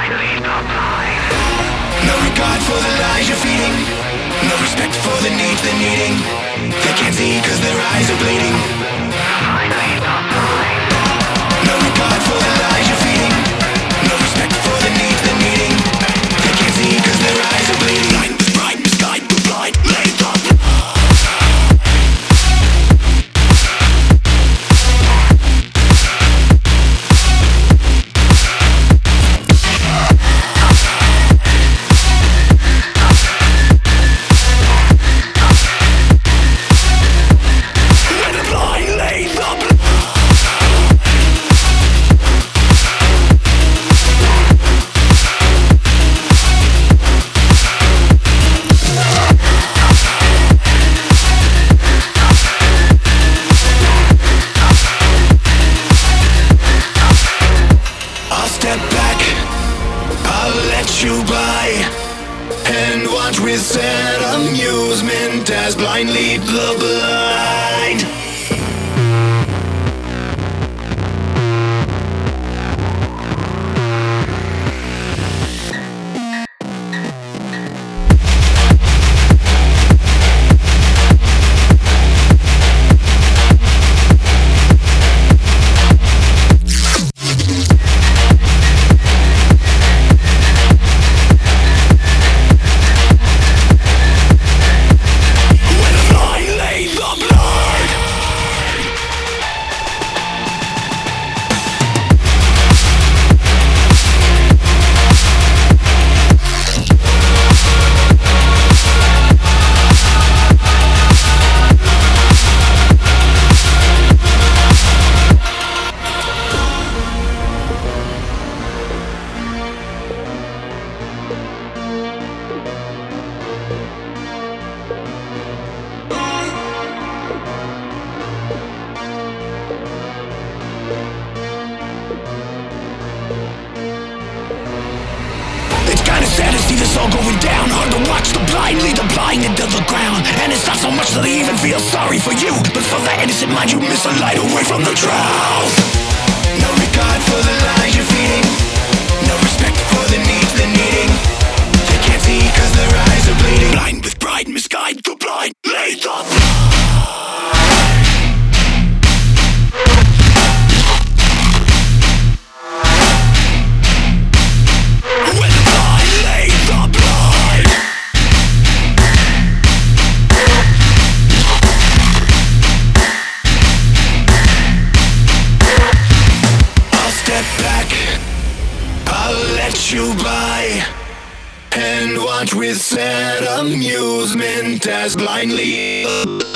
No regard for the lies you're feeding, no respect for the needs they're needing. They can't see cause their eyes are bleeding. No regard for the lies you're feeding, no respect for the needs they're needing. They can't see cause their eyes are bleeding. Blind with pride, misguided with blind, laid up. You by and watch with sad amusement as blind lead the blind. Sad to see this all going down. Hard to watch the blind lead the blind into the ground. And it's not so much that they even feel sorry for you, but for the innocent mind you miss a light away from the drought. No regard for the lies you're feeding, no respect for the needs they're needing. They can't see cause their eyes are bleeding. Blind with pride, misguided the blind, lay the you by and watch with sad amusement as blindly